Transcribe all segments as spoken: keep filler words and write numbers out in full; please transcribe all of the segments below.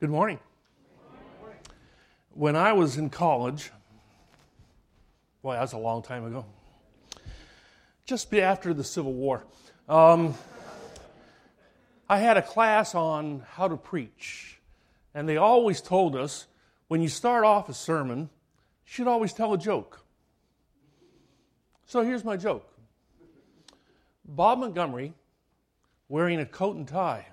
Good morning. When I was in college, boy, that was a long time ago, just after the Civil War, um, I had a class on how to preach. And they always told us, when you start off a sermon, you should always tell a joke. So here's my joke. Bob Montgomery wearing a coat and tie.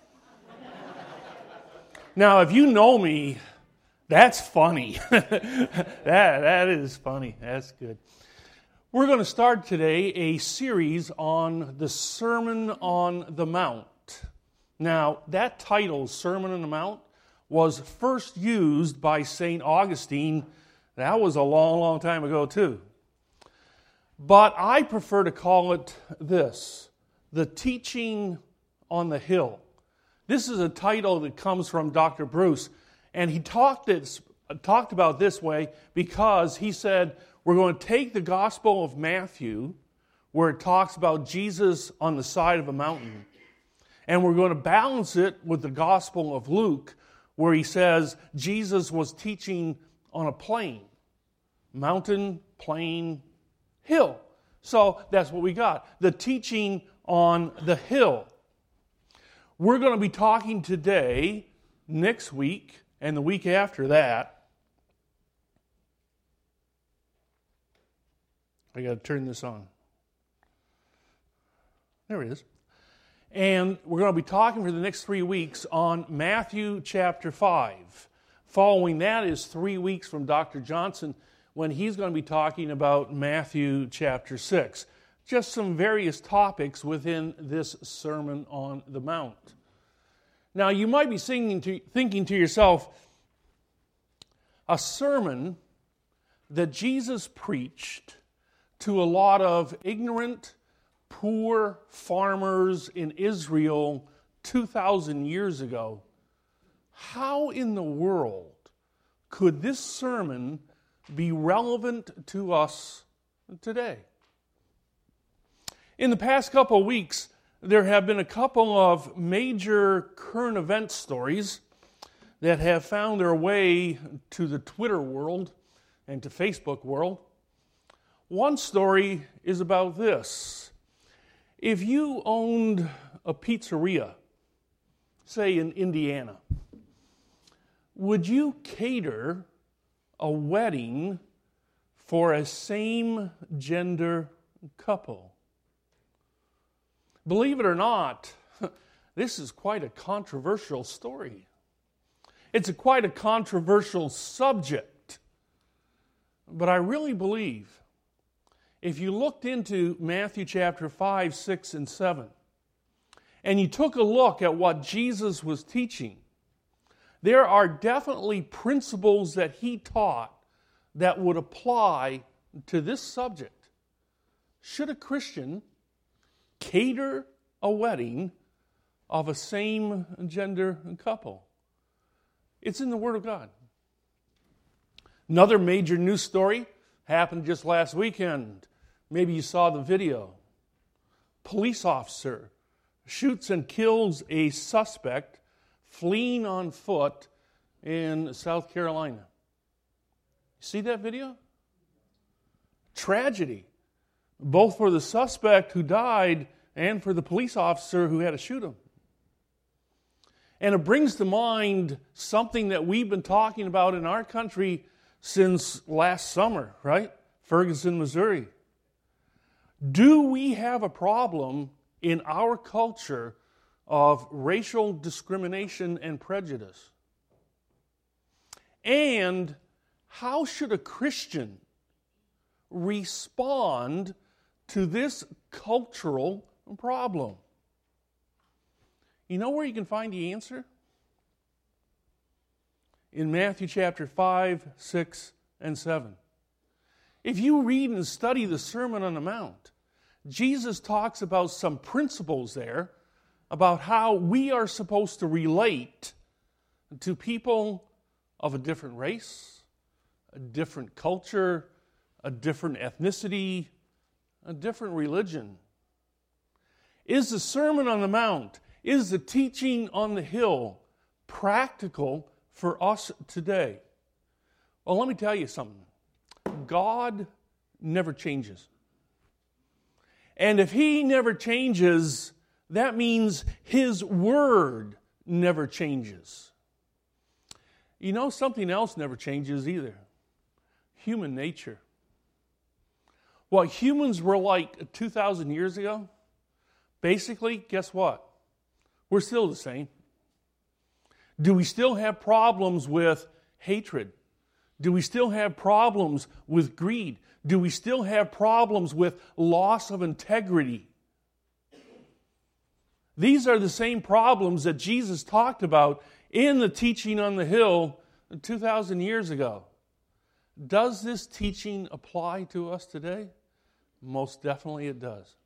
Now, if you know me, that's funny. that, that is funny. That's good. We're going to start today a series on the Sermon on the Mount. Now, that title, Sermon on the Mount, was first used by Saint Augustine. That was a long, long time ago, too. But I prefer to call it this, the Teaching on the Hill. This is a title that comes from Doctor Bruce, and he talked, it, talked about this way because he said, we're going to take the Gospel of Matthew, where it talks about Jesus on the side of a mountain, and we're going to balance it with the Gospel of Luke, where he says Jesus was teaching on a plain, mountain, plain, hill. So that's what we got, the teaching on the hill. We're going to be talking today, next week, and the week after that. I got to turn this on. There it is. And we're going to be talking for the next three weeks on Matthew chapter five. Following that is three weeks from Doctor Johnson when he's going to be talking about Matthew chapter six. Just some various topics within this Sermon on the Mount. Now, you might be singing to, thinking to yourself, a sermon that Jesus preached to a lot of ignorant, poor farmers in Israel two thousand years ago. How in the world could this sermon be relevant to us today? In the past couple of weeks, there have been a couple of major current event stories that have found their way to the Twitter world and to Facebook world. One story is about this. If you owned a pizzeria, say in Indiana, would you cater a wedding for a same-gender couple? Believe it or not, this is quite a controversial story. It's a quite a controversial subject. But I really believe if you looked into Matthew chapter five, six, and seven, and you took a look at what Jesus was teaching, there are definitely principles that he taught that would apply to this subject. Should a Christian cater a wedding of a same-gender couple? It's in the Word of God. Another major news story happened just last weekend. Maybe you saw the video. Police officer shoots and kills a suspect fleeing on foot in South Carolina. See that video? Tragedy, both for the suspect who died and for the police officer who had to shoot him. And it brings to mind something that we've been talking about in our country since last summer, right? Ferguson, Missouri. Do we have a problem in our culture of racial discrimination and prejudice? And how should a Christian respond to this cultural problem? You know where you can find the answer? In Matthew chapter five, six, and seven. If you read and study the Sermon on the Mount, Jesus talks about some principles there about how we are supposed to relate to people of a different race, a different culture, a different ethnicity, a different religion. Is the Sermon on the Mount, is the teaching on the hill practical for us today? Well, let me tell you something. God never changes. And if He never changes, that means His Word never changes. You know, something else never changes either. Human nature. What humans were like two thousand years ago, basically, guess what? We're still the same. Do we still have problems with hatred? Do we still have problems with greed? Do we still have problems with loss of integrity? These are the same problems that Jesus talked about in the teaching on the hill two thousand years ago. Does this teaching apply to us today? Most definitely it does.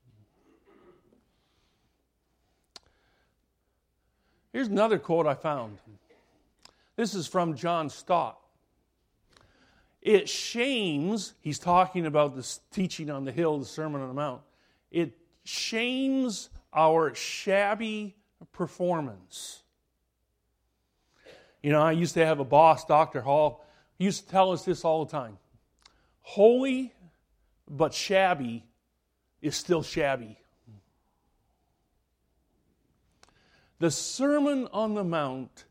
Here's another quote I found. This is from John Stott. It shames, he's talking about this teaching on the hill, the Sermon on the Mount. It shames our shabby performance. You know, I used to have a boss, Doctor Hall, he used to tell us this all the time. Holy but shabby is still shabby. The Sermon on the Mount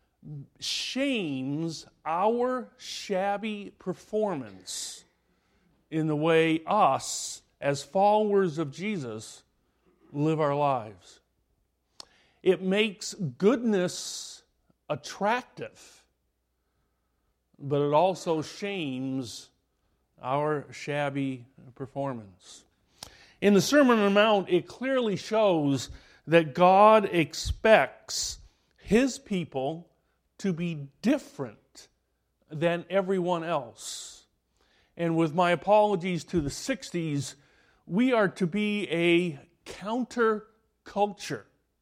shames our shabby performance in the way us, as followers of Jesus, live our lives. It makes goodness attractive, but it also shames our shabby performance. In the Sermon on the Mount, it clearly shows that God expects His people to be different than everyone else. And with my apologies to the sixties, we are to be a counterculture.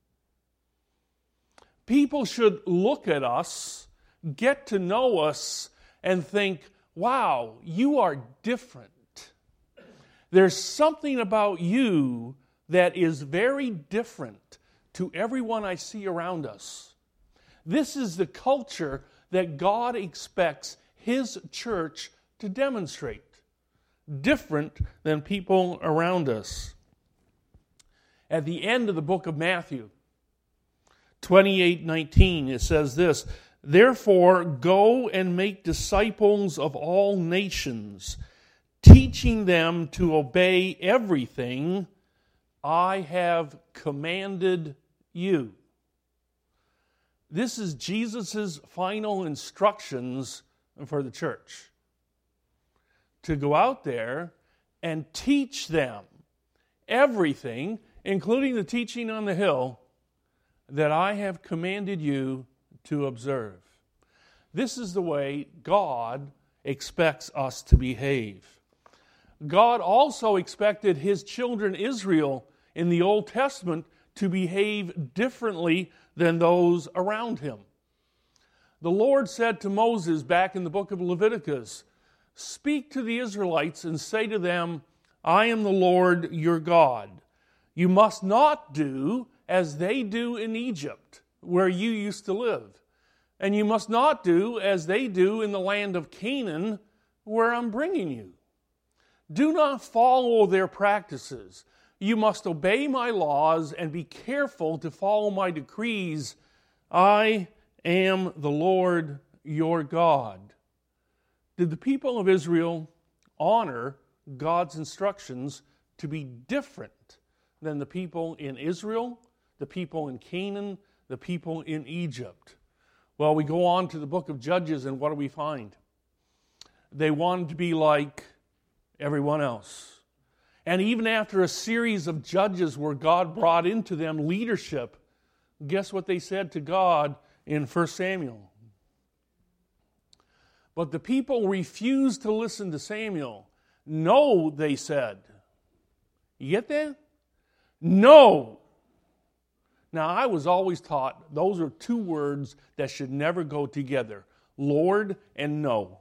People should look at us, get to know us, and think, wow, you are different. There's something about you that is very different to everyone I see around us. This is the culture that God expects His church to demonstrate. Different than people around us. At the end of the book of Matthew, twenty-eight nineteen, it says this, "Therefore go and make disciples of all nations, teaching them to obey everything I have commanded you." This is Jesus' final instructions for the church. To go out there and teach them everything, including the teaching on the hill, that I have commanded you to observe. This is the way God expects us to behave. God also expected His children Israel in the Old Testament to behave differently than those around him. The Lord said to Moses back in the book of Leviticus, "Speak to the Israelites and say to them, I am the Lord your God. You must not do as they do in Egypt, where you used to live. And you must not do as they do in the land of Canaan, where I'm bringing you. Do not follow their practices. You must obey my laws and be careful to follow my decrees. I am the Lord your God." Did the people of Israel honor God's instructions to be different than the people in Israel, the people in Canaan, the people in Egypt? Well, we go on to the book of Judges, and what do we find? They wanted to be like everyone else. And even after a series of judges where God brought into them leadership, guess what they said to God in First Samuel? But the people refused to listen to Samuel. No, they said. You get that? No. Now, I was always taught those are two words that should never go together. Lord and no.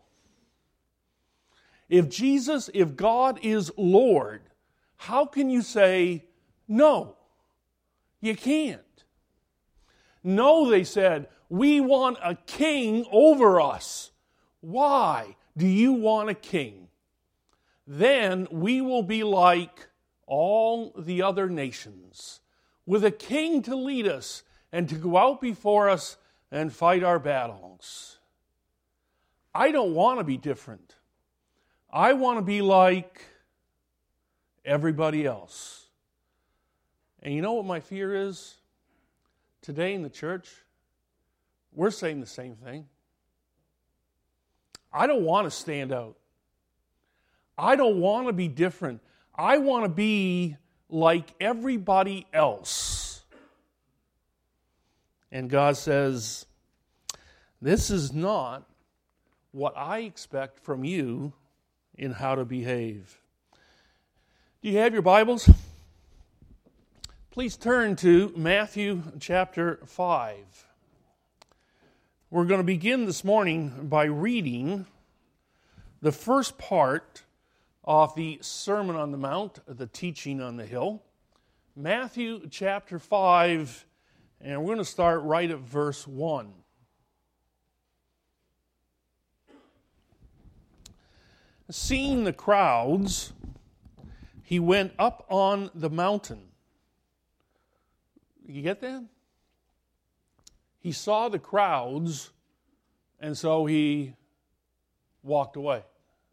If Jesus, if God is Lord, how can you say no? You can't. No, they said, we want a king over us. Why do you want a king? Then we will be like all the other nations, with a king to lead us and to go out before us and fight our battles. I don't want to be different. I want to be like everybody else. And you know what my fear is? Today in the church, we're saying the same thing. I don't want to stand out. I don't want to be different. I want to be like everybody else. And God says, this is not what I expect from you in how to behave. Do you have your Bibles? Please turn to Matthew chapter five. We're going to begin this morning by reading the first part of the Sermon on the Mount, the teaching on the hill. Matthew chapter five, and we're going to start right at verse one. Seeing the crowds, he went up on the mountain. You get that? He saw the crowds, and so he walked away.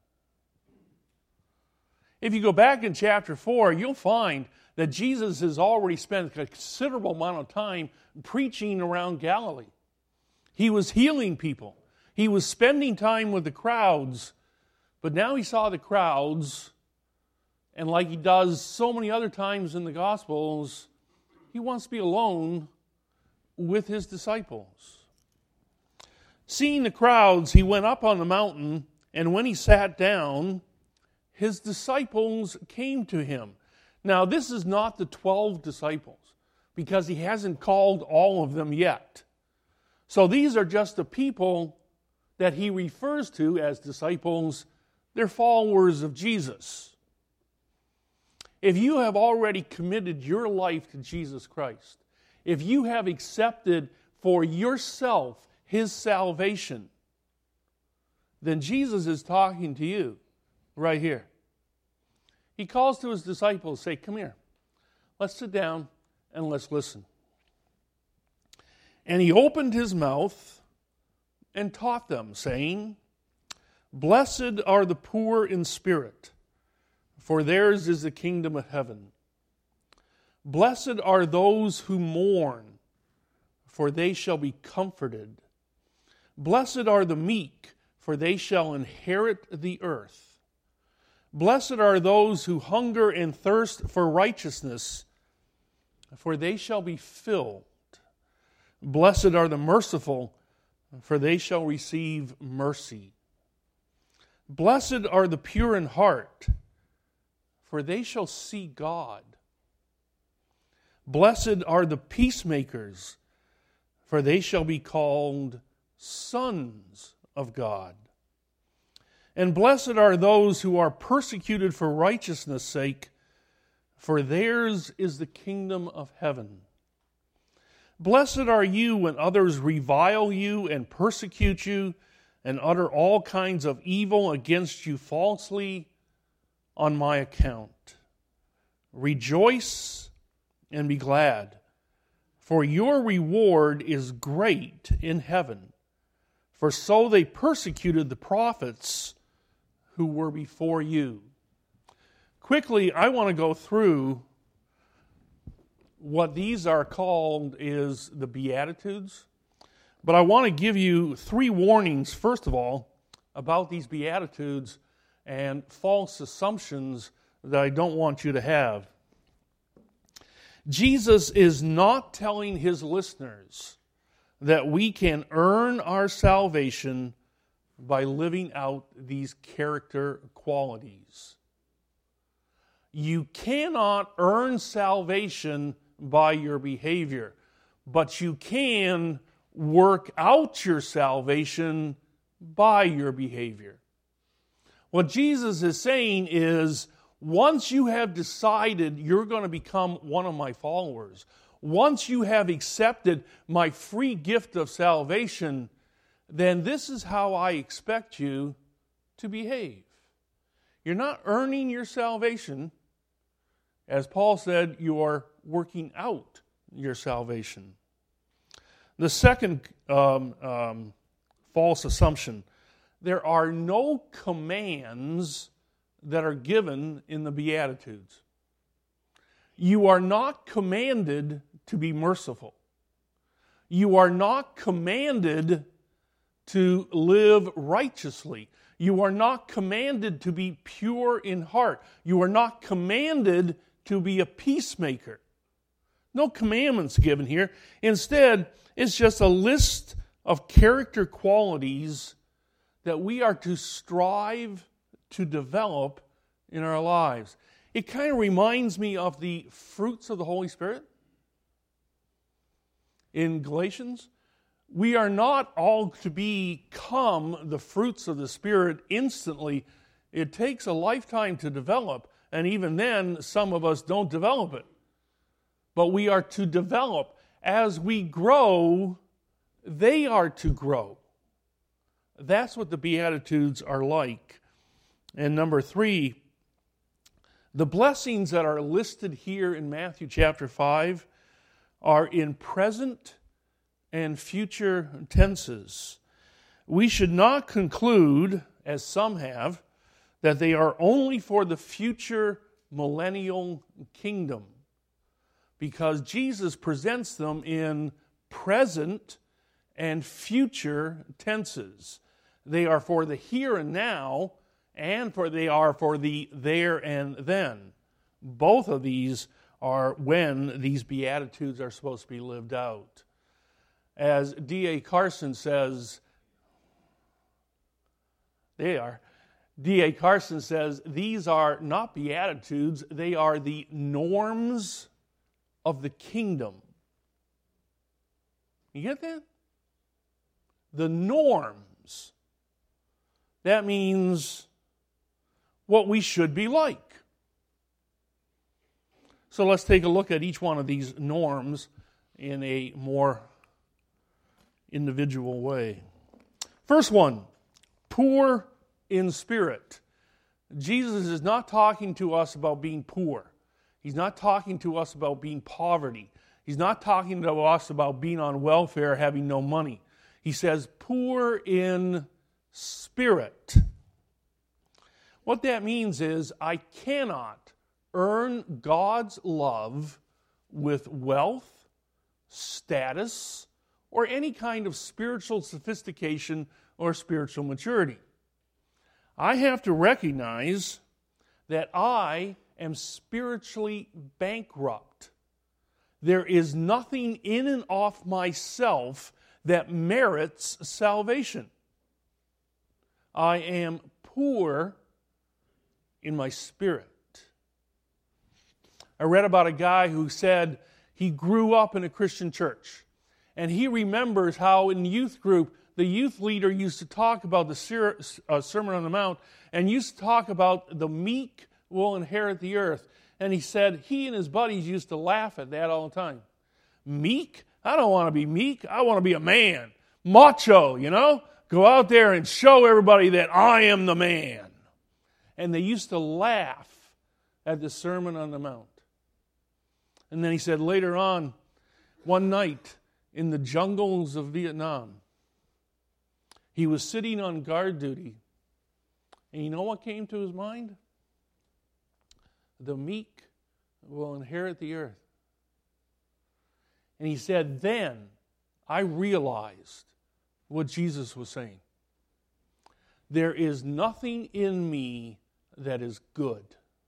If you go back in chapter four, you'll find that Jesus has already spent a considerable amount of time preaching around Galilee. He was healing people. He was spending time with the crowds. But now he saw the crowds, and like he does so many other times in the Gospels, he wants to be alone with his disciples. Seeing the crowds, he went up on the mountain, and when he sat down, his disciples came to him. Now, this is not the twelve disciples, because he hasn't called all of them yet. So these are just the people that he refers to as disciples. They're followers of Jesus. If you have already committed your life to Jesus Christ, if you have accepted for yourself his salvation, then Jesus is talking to you right here. He calls to his disciples, say, come here, let's sit down and let's listen. And he opened his mouth and taught them, saying, blessed are the poor in spirit, for theirs is the kingdom of heaven. Blessed are those who mourn, for they shall be comforted. Blessed are the meek, for they shall inherit the earth. Blessed are those who hunger and thirst for righteousness, for they shall be filled. Blessed are the merciful, for they shall receive mercy. Blessed are the pure in heart, for they shall see God. Blessed are the peacemakers, for they shall be called sons of God. And blessed are those who are persecuted for righteousness' sake, for theirs is the kingdom of heaven. Blessed are you when others revile you and persecute you, and utter all kinds of evil against you falsely on my account. Rejoice and be glad, for your reward is great in heaven. For so they persecuted the prophets who were before you. Quickly, I want to go through what these are called is the Beatitudes. But I want to give you three warnings, first of all, about these Beatitudes and false assumptions that I don't want you to have. Jesus is not telling his listeners that we can earn our salvation by living out these character qualities. You cannot earn salvation by your behavior, but you can work out your salvation by your behavior. What Jesus is saying is, once you have decided you're going to become one of my followers, once you have accepted my free gift of salvation, then this is how I expect you to behave. You're not earning your salvation. As Paul said, you are working out your salvation. The second um, um, false assumption, there are no commands that are given in the Beatitudes. You are not commanded to be merciful. You are not commanded to live righteously. You are not commanded to be pure in heart. You are not commanded to be a peacemaker. No commandments given here. Instead, it's just a list of character qualities that we are to strive to develop in our lives. It kind of reminds me of the fruits of the Holy Spirit in Galatians. We are not all to become the fruits of the Spirit instantly. It takes a lifetime to develop, and even then, some of us don't develop it. But we are to develop. As we grow, they are to grow. That's what the Beatitudes are like. And number three, the blessings that are listed here in Matthew chapter five are in present and future tenses. We should not conclude, as some have, that they are only for the future millennial kingdom, because Jesus presents them in present and future tenses. They are for the here and now, and for they are for the there and then. Both of these are when these Beatitudes are supposed to be lived out. As D A Carson says, they are, D A Carson says, these are not Beatitudes, they are the norms of the kingdom. You get that? The norms. That means what we should be like. So let's take a look at each one of these norms in a more individual way. First one, poor in spirit. Jesus is not talking to us about being poor. He's not talking to us about being poverty. He's not talking to us about being on welfare, having no money. He says poor in spirit. What that means is I cannot earn God's love with wealth, status, or any kind of spiritual sophistication or spiritual maturity. I have to recognize that I am spiritually bankrupt. There is nothing in and of myself that merits salvation. I am poor in my spirit. I read about a guy who said he grew up in a Christian church, and he remembers how in youth group, the youth leader used to talk about the Sermon on the Mount and used to talk about the meek will inherit the earth. And he said he and his buddies used to laugh at that all the time. Meek? I don't want to be meek. I want to be a man. Macho, you know? Go out there and show everybody that I am the man. And they used to laugh at the Sermon on the Mount. And then he said later on, one night in the jungles of Vietnam, he was sitting on guard duty. And you know what came to his mind? The meek will inherit the earth. And he said, then I realized what Jesus was saying. There is nothing in me that is good.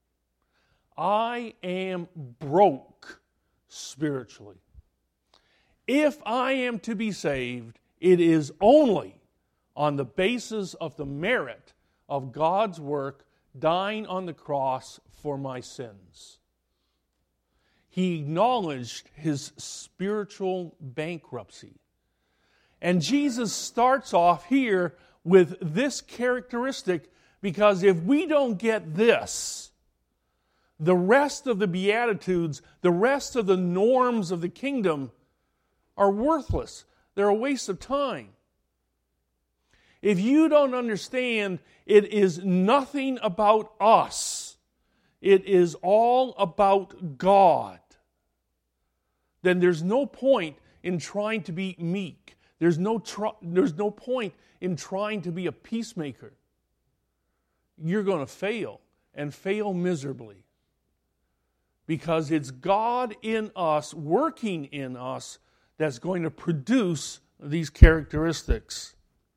I am broke spiritually. If I am to be saved, it is only on the basis of the merit of God's work dying on the cross for my sins. He acknowledged his spiritual bankruptcy. And Jesus starts off here with this characteristic, because if we don't get this, the rest of the Beatitudes, the rest of the norms of the kingdom are worthless. They're a waste of time. If you don't understand, it is nothing about us. It is all about God. Then there's no point in trying to be meek. There's no, tr- there's no point in trying to be a peacemaker. You're going to fail, and fail miserably. Because it's God in us, working in us, that's going to produce these characteristics.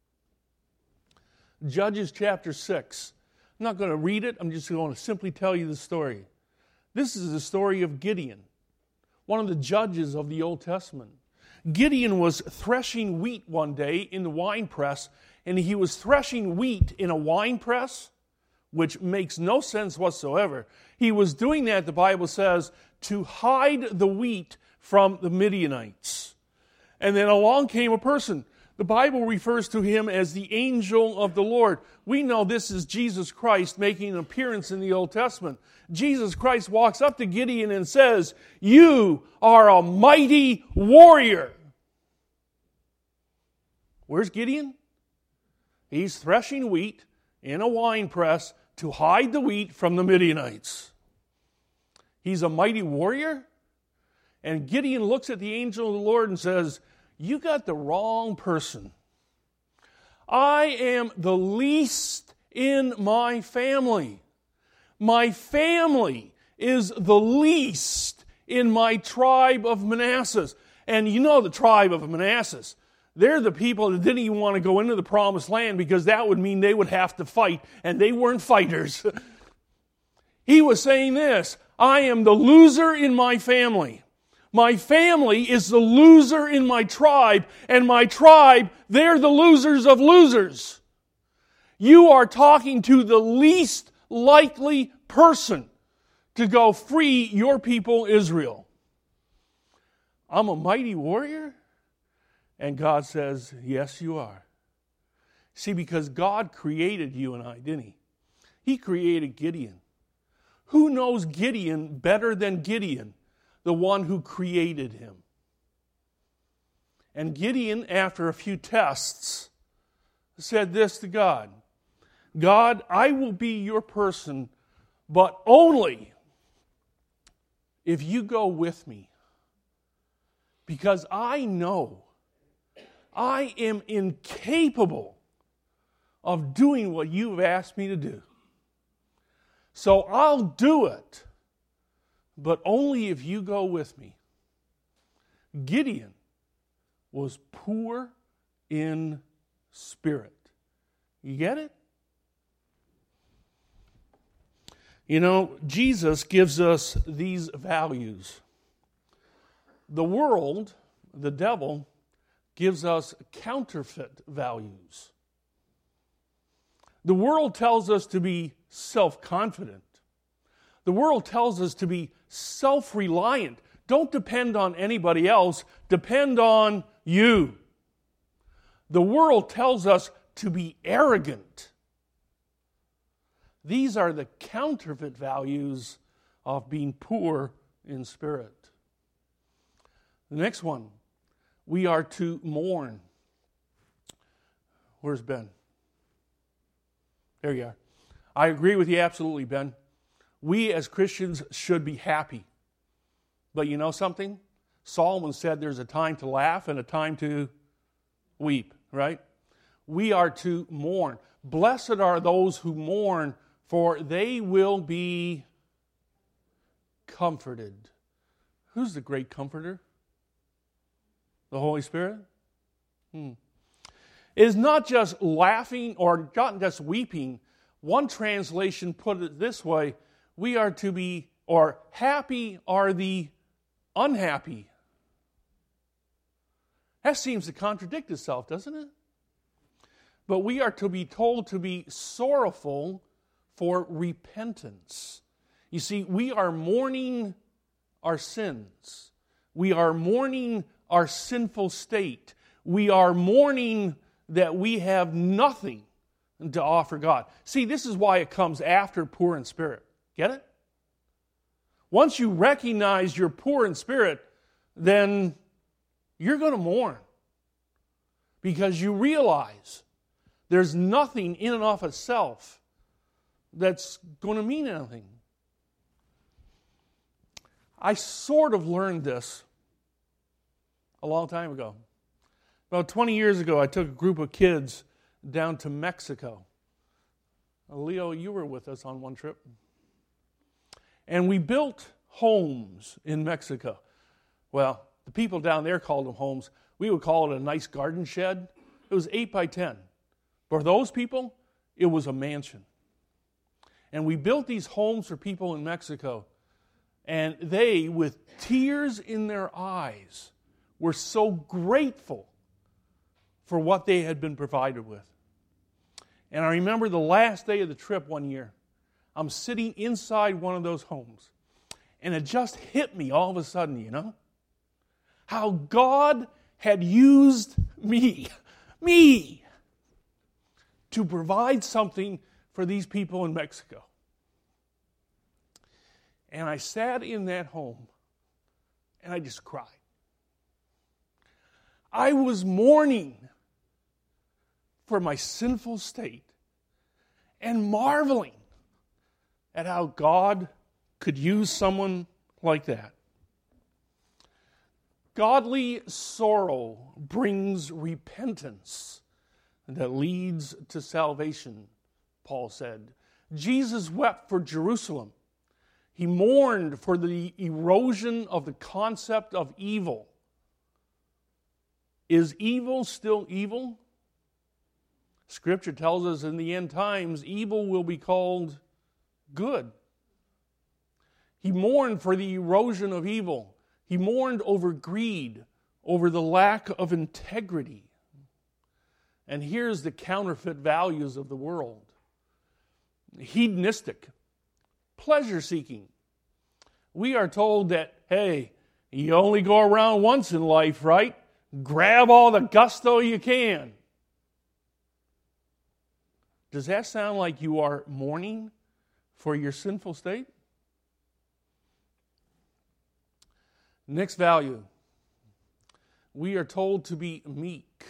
Judges chapter six. I'm not going to read it. I'm just going to simply tell you the story. This is the story of Gideon, one of the judges of the Old Testament. Gideon was threshing wheat one day in the winepress, and he was threshing wheat in a winepress, which makes no sense whatsoever. He was doing that, the Bible says, to hide the wheat from the Midianites. And then along came a person. The Bible refers to him as the angel of the Lord. We know this is Jesus Christ making an appearance in the Old Testament. Jesus Christ walks up to Gideon and says, "You are a mighty warrior." Where's Gideon? He's threshing wheat in a winepress to hide the wheat from the Midianites. He's a mighty warrior? And Gideon looks at the angel of the Lord and says, "You got the wrong person. I am the least in my family. My family is the least in my tribe of Manasseh." And you know the tribe of Manasseh. They're the people that didn't even want to go into the promised land because that would mean they would have to fight, and they weren't fighters. He was saying this, "I am the loser in my family. My family is the loser in my tribe, and my tribe, they're the losers of losers. You are talking to the least likely person to go free your people Israel. I'm a mighty warrior?" And God says, "Yes, you are." See, because God created you and I, didn't He? He created Gideon. Who knows Gideon better than Gideon? The one who created him. And Gideon, after a few tests, said this to God, "God, I will be your person, but only if you go with me. Because I know I am incapable of doing what you've asked me to do. So I'll do it, but only if you go with me." Gideon was poor in spirit. You get it? You know, Jesus gives us these values. The world, the devil, gives us counterfeit values. The world tells us to be self-confident. The world tells us to be self-reliant. Don't depend on anybody else. Depend on you. The world tells us to be arrogant. These are the counterfeit values of being poor in spirit. The next one, we are to mourn. Where's Ben? There you are. I agree with you absolutely, Ben. We as Christians should be happy. But you know something? Solomon said there's a time to laugh and a time to weep, right? We are to mourn. Blessed are those who mourn, for they will be comforted. Who's the great comforter? The Holy Spirit? Hmm. It is not just laughing or not just weeping. One translation put it this way, we are to be, or happy are the unhappy. That seems to contradict itself, doesn't it? But we are to be told to be sorrowful for repentance. You see, we are mourning our sins. We are mourning our sinful state. We are mourning that we have nothing to offer God. See, this is why it comes after poor in spirit. Get it? Once you recognize you're poor in spirit, then you're going to mourn. Because you realize there's nothing in and of itself that's going to mean anything. I sort of learned this a long time ago. About twenty years ago, I took a group of kids down to Mexico. Leo, you were with us on one trip. And we built homes in Mexico. Well, the people down there called them homes. We would call it a nice garden shed. It was eight by ten. For those people, it was a mansion. And we built these homes for people in Mexico. And they, with tears in their eyes, were so grateful for what they had been provided with. And I remember the last day of the trip one year, I'm sitting inside one of those homes. And it just hit me all of a sudden, you know, how God had used me, me, to provide something for these people in Mexico. And I sat in that home, and I just cried. I was mourning for my sinful state and marveling at how God could use someone like that. Godly sorrow brings repentance that leads to salvation, Paul said. Jesus wept for Jerusalem. He mourned for the erosion of the concept of evil. Is evil still evil? Scripture tells us in the end times, evil will be called good. He mourned for the erosion of evil. He mourned over greed, over the lack of integrity. And here's the counterfeit values of the world. Hedonistic, pleasure-seeking. We are told that, hey, you only go around once in life, right? Grab all the gusto you can. Does that sound like you are mourning for your sinful state? Next value. We are told to be meek.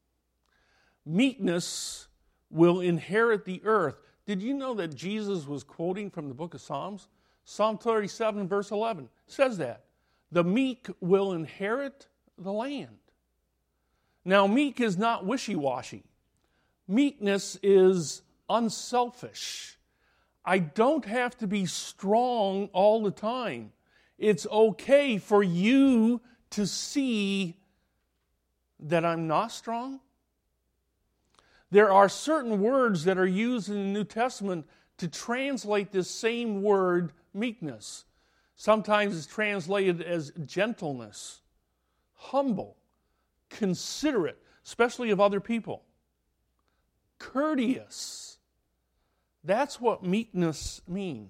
Meekness will inherit the earth. Did you know that Jesus was quoting from the book of Psalms? Psalm thirty-seven, verse eleven says that. The meek will inherit the land. Now, meek is not wishy-washy. Meekness is unselfish. I don't have to be strong all the time. It's okay for you to see that I'm not strong. There are certain words that are used in the New Testament to translate this same word, meekness. Sometimes it's translated as gentleness, humble, considerate, especially of other people, courteous. That's what meekness means.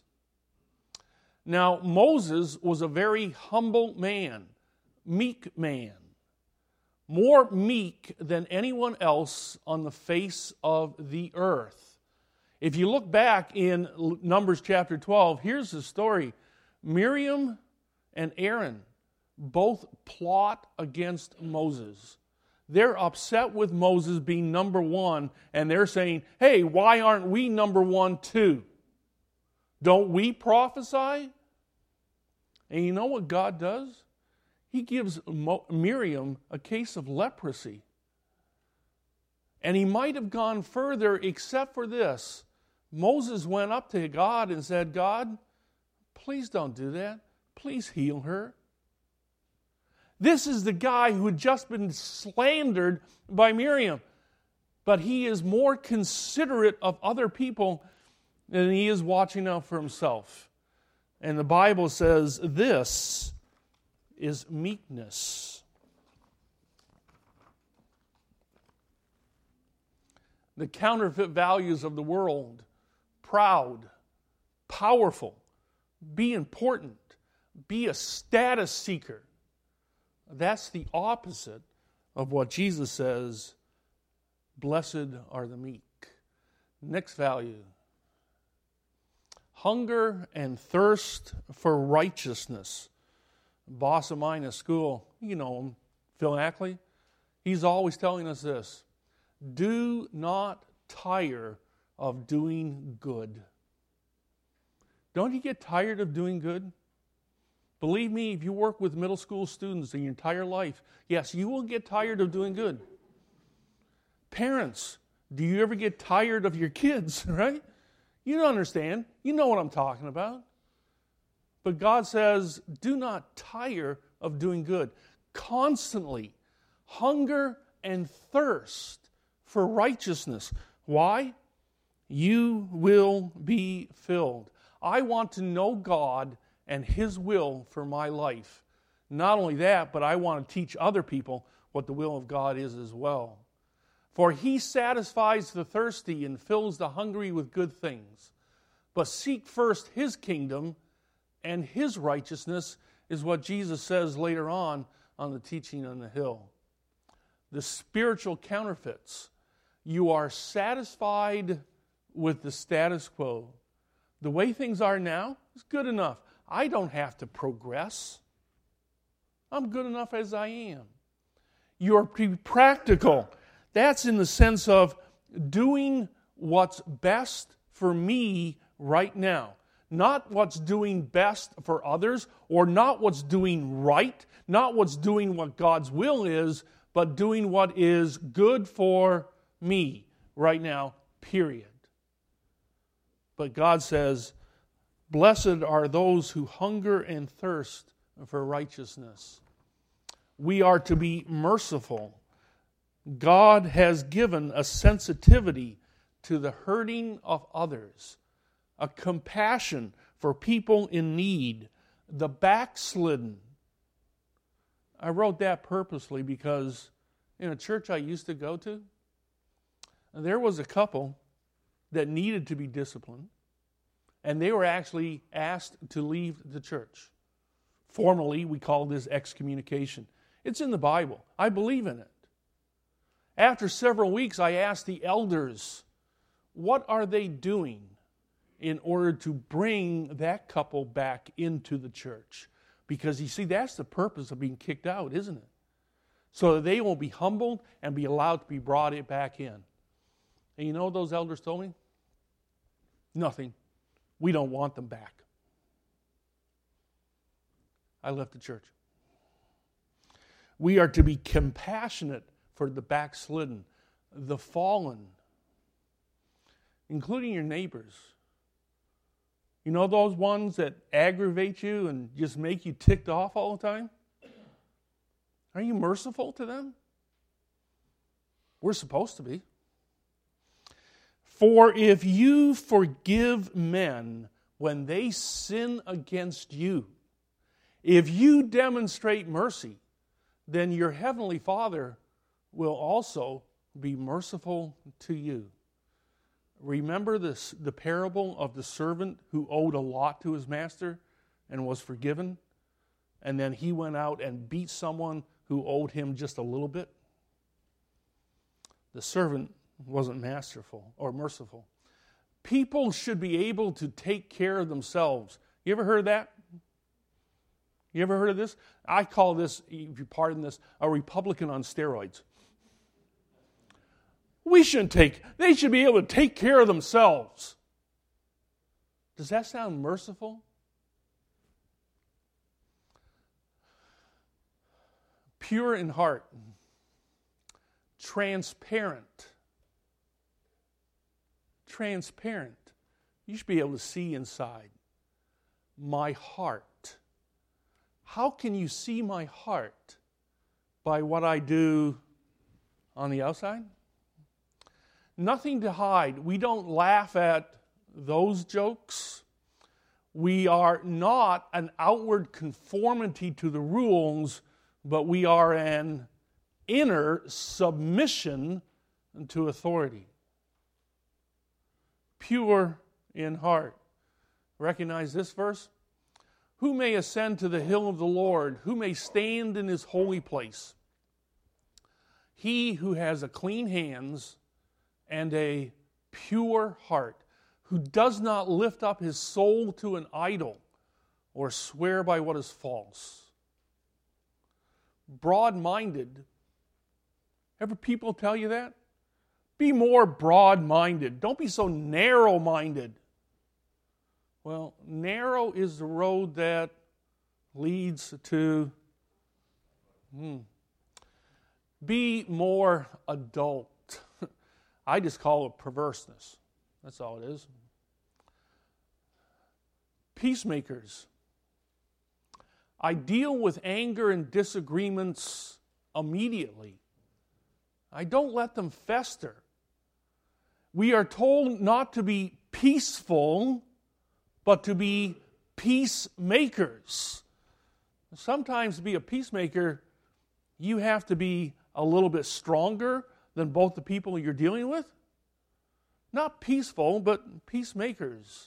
Now, Moses was a very humble man, meek man, more meek than anyone else on the face of the earth. If you look back in Numbers chapter twelve, here's the story. Miriam and Aaron both plot against Moses. They're upset with Moses being number one, and they're saying, hey, why aren't we number one too? Don't we prophesy? And you know what God does? He gives Mo- Miriam a case of leprosy. And he might have gone further except for this. Moses went up to God and said, God, please don't do that. Please heal her. This is the guy who had just been slandered by Miriam. But he is more considerate of other people than he is watching out for himself. And the Bible says this is meekness. The counterfeit values of the world: proud, powerful, be important, be a status seeker. That's the opposite of what Jesus says, blessed are the meek. Next value, hunger and thirst for righteousness. A boss of mine at school, you know him, Phil Ackley, he's always telling us this: do not tire of doing good. Don't you get tired of doing good? Believe me, if you work with middle school students in your entire life, yes, you will get tired of doing good. Parents, do you ever get tired of your kids, right? You don't understand. You know what I'm talking about. But God says, do not tire of doing good. Constantly hunger and thirst for righteousness. Why? You will be filled. I want to know God and His will for my life. Not only that, but I want to teach other people what the will of God is as well. For He satisfies the thirsty and fills the hungry with good things. But seek first His kingdom and His righteousness, is what Jesus says later on on the teaching on the hill. The spiritual counterfeits. You are satisfied with the status quo. The way things are now is good enough. I don't have to progress. I'm good enough as I am. You're practical. That's in the sense of doing what's best for me right now. Not what's doing best for others, or not what's doing right, not what's doing what God's will is, but doing what is good for me right now, period. But God says, blessed are those who hunger and thirst for righteousness. We are to be merciful. God has given a sensitivity to the hurting of others, a compassion for people in need, the backslidden. I wrote that purposely because in a church I used to go to, there was a couple that needed to be disciplined, and they were actually asked to leave the church. Formally, we call this excommunication. It's in the Bible. I believe in it. After several weeks, I asked the elders, what are they doing in order to bring that couple back into the church? Because you see, that's the purpose of being kicked out, isn't it? So that they will be humbled and be allowed to be brought back in. And you know what those elders told me? Nothing. We don't want them back. I left the church. We are to be compassionate for the backslidden, the fallen, including your neighbors. You know those ones that aggravate you and just make you ticked off all the time? Are you merciful to them? We're supposed to be. For if you forgive men when they sin against you, if you demonstrate mercy, then your heavenly Father will also be merciful to you. Remember this, the parable of the servant who owed a lot to his master and was forgiven, and then he went out and beat someone who owed him just a little bit? The servant wasn't masterful or merciful. People should be able to take care of themselves. You ever heard of that? You ever heard of this? I call this, if you pardon this, a Republican on steroids. We shouldn't take, they should be able to take care of themselves. Does that sound merciful? Pure in heart. Transparent. Transparent. You should be able to see inside. My heart. How can you see my heart? By what I do on the outside? Nothing to hide. We don't laugh at those jokes. We are not an outward conformity to the rules, but we are an inner submission to authority. Pure in heart. Recognize this verse? Who may ascend to the hill of the Lord? Who may stand in His holy place? He who has a clean hands and a pure heart, who does not lift up his soul to an idol or swear by what is false. Broad-minded. Ever people tell you that? Be more broad-minded. Don't be so narrow-minded. Well, narrow is the road that leads to... Hmm, be more adult. I just call it perverseness. That's all it is. Peacemakers. I deal with anger and disagreements immediately. I don't let them fester. We are told not to be peaceful, but to be peacemakers. Sometimes to be a peacemaker, you have to be a little bit stronger than both the people you're dealing with. Not peaceful, but peacemakers.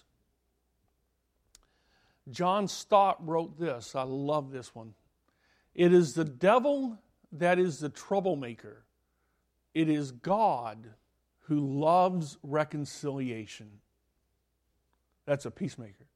John Stott wrote this. I love this one. It is the devil that is the troublemaker. It is God who loves reconciliation. That's a peacemaker.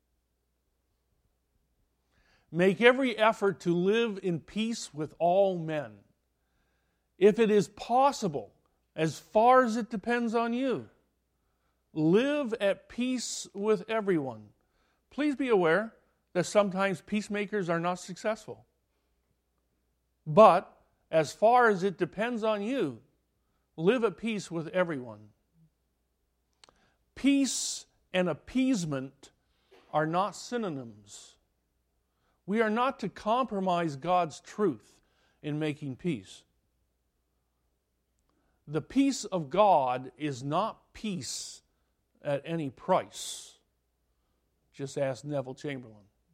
Make every effort to live in peace with all men. If it is possible, as far as it depends on you, live at peace with everyone. Please be aware that sometimes peacemakers are not successful. But as far as it depends on you, live at peace with everyone. Peace and appeasement are not synonyms. We are not to compromise God's truth in making peace. The peace of God is not peace at any price. Just ask Neville Chamberlain.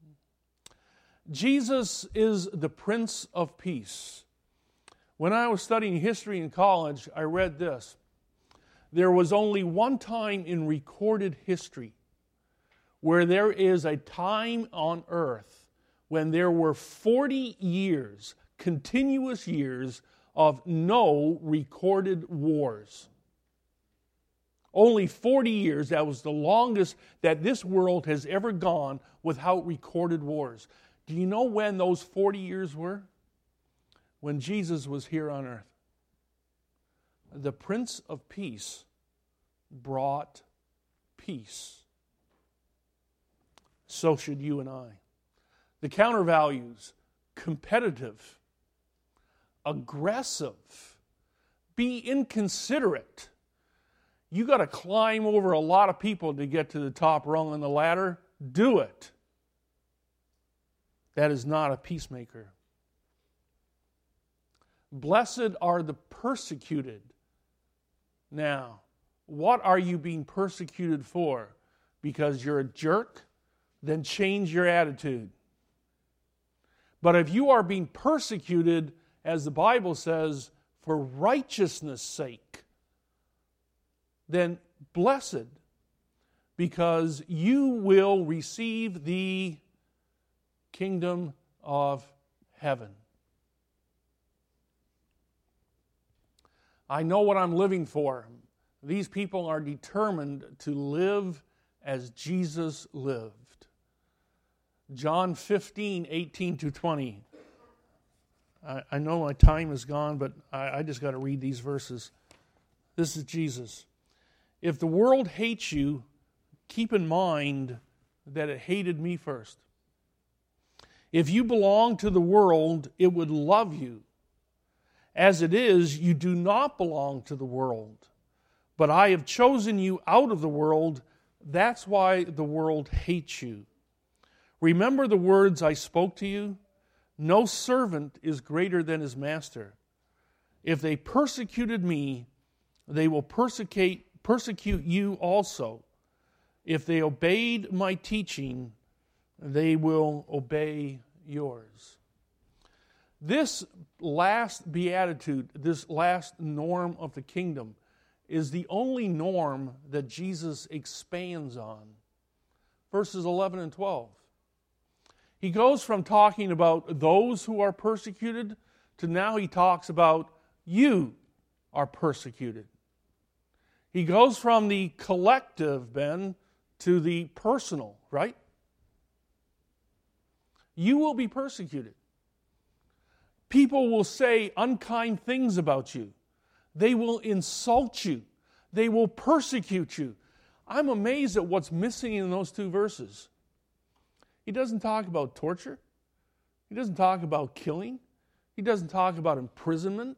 Jesus is the Prince of Peace. When I was studying history in college, I read this. There was only one time in recorded history where there is a time on earth when there were forty years, continuous years, of no recorded wars. Only forty years, that was the longest that this world has ever gone without recorded wars. Do you know when those forty years were? When Jesus was here on earth. The Prince of Peace brought peace. So should you and I. The counter values: competitive, aggressive, be inconsiderate. You got to climb over a lot of people to get to the top rung on the ladder. Do it. That is not a peacemaker. Blessed are the persecuted. Now, what are you being persecuted for? Because you're a jerk? Then change your attitude. But if you are being persecuted, as the Bible says, for righteousness' sake, then blessed, because you will receive the kingdom of heaven. I know what I'm living for. These people are determined to live as Jesus lived. John fifteen, eighteen to twenty. I, I know my time is gone, but I, I just got to read these verses. This is Jesus. If the world hates you, keep in mind that it hated me first. If you belong to the world, it would love you. As it is, you do not belong to the world. But I have chosen you out of the world. That's why the world hates you. Remember the words I spoke to you? No servant is greater than his master. If they persecuted me, they will persecute, persecute you also. If they obeyed my teaching, they will obey yours. This last beatitude, this last norm of the kingdom, is the only norm that Jesus expands on. Verses eleven and twelve. He goes from talking about those who are persecuted to now he talks about you are persecuted. He goes from the collective, Ben, to the personal, right? You will be persecuted. People will say unkind things about you. They will insult you. They will persecute you. I'm amazed at what's missing in those two verses. He doesn't talk about torture. He doesn't talk about killing. He doesn't talk about imprisonment.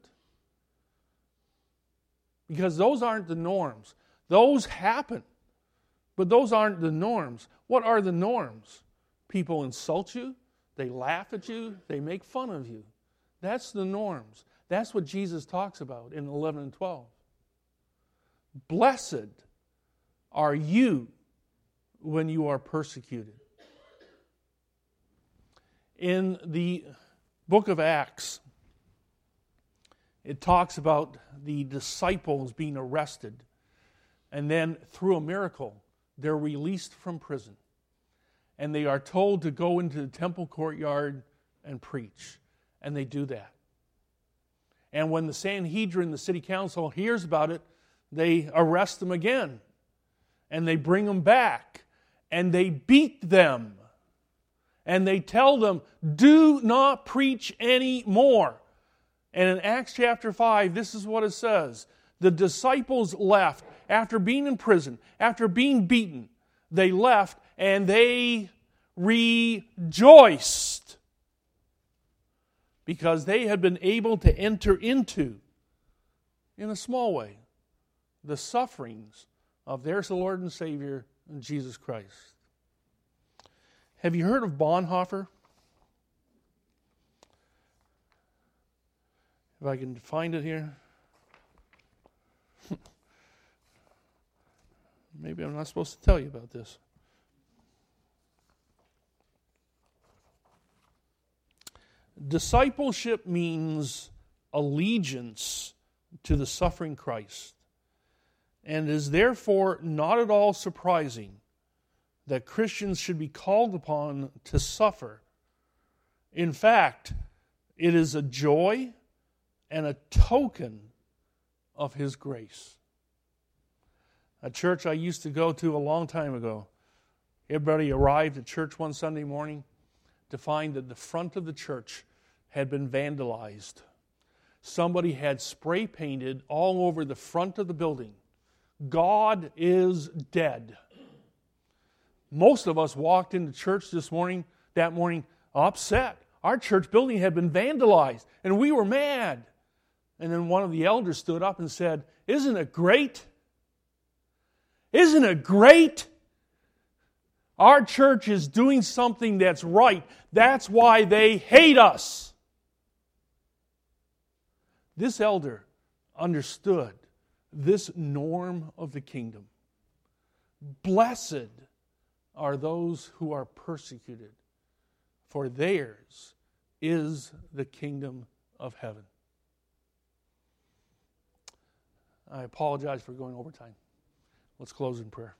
Because those aren't the norms. Those happen. But those aren't the norms. What are the norms? People insult you. They laugh at you. They make fun of you. That's the norms. That's what Jesus talks about in eleven and twelve. Blessed are you when you are persecuted. In the book of Acts, it talks about the disciples being arrested, and then through a miracle, they're released from prison. And they are told to go into the temple courtyard and preach. And they do that. And when the Sanhedrin, the city council, hears about it, they arrest them again. And they bring them back. And they beat them. And they tell them, do not preach anymore. And in Acts chapter five, this is what it says. The disciples left after being in prison, after being beaten. They left and they rejoiced because they had been able to enter into, in a small way, the sufferings of their Lord and Savior, Jesus Christ. Have you heard of Bonhoeffer? If I can find it here. Maybe I'm not supposed to tell you about this. Discipleship means allegiance to the suffering Christ, and is therefore not at all surprising that Christians should be called upon to suffer. In fact, it is a joy and a token of His grace. A church I used to go to a long time ago, everybody arrived at church one Sunday morning to find that the front of the church had been vandalized. Somebody had spray painted all over the front of the building, God is dead. Most of us walked into church this morning, that morning, upset. Our church building had been vandalized, and we were mad. And then one of the elders stood up and said, "Isn't it great? Isn't it great? Our church is doing something that's right. That's why they hate us." This elder understood this norm of the kingdom. Blessed are those who are persecuted, for theirs is the kingdom of heaven. I apologize for going over time. Let's close in prayer.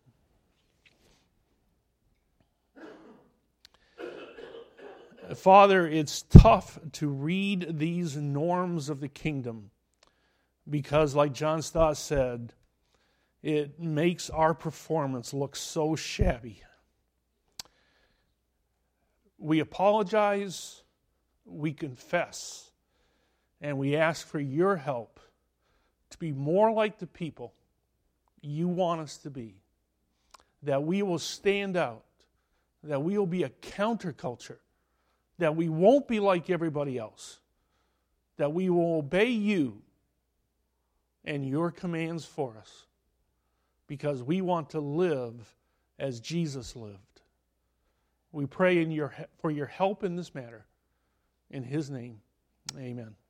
Father, it's tough to read these norms of the kingdom because, like John Stott said, it makes our performance look so shabby. We apologize, we confess, and we ask for your help to be more like the people you want us to be, that we will stand out, that we will be a counterculture, that we won't be like everybody else, that we will obey you and your commands for us, because we want to live as Jesus lived. We pray in your, for your help in this matter. In His name, amen.